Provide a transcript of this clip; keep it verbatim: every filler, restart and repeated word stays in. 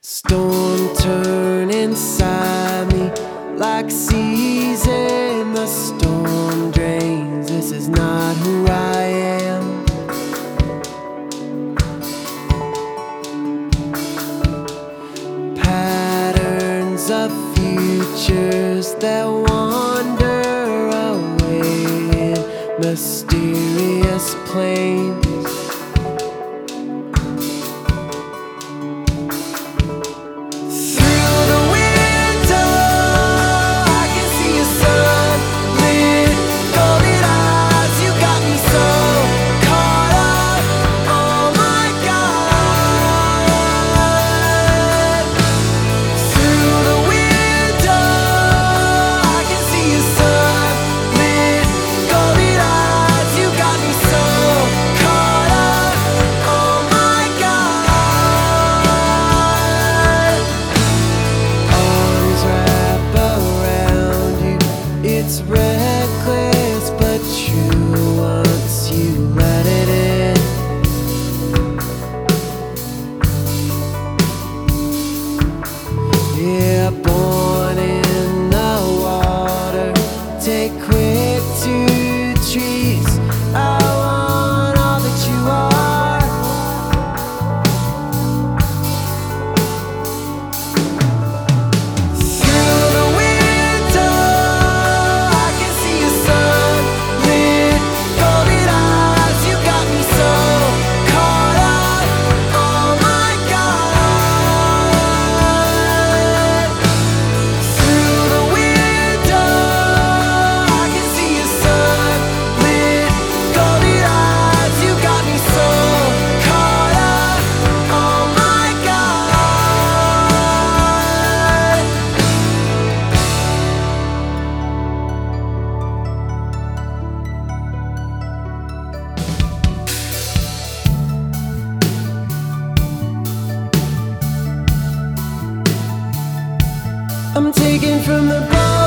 Storm turn inside me like seas in the storm drains. This is not who I am. Patterns of futures that wander away in mysterious plains. It's reckless but true once you let it in. Yeah, born in the water, take quick to trees. I want all that you are. I'm taken from the bottom.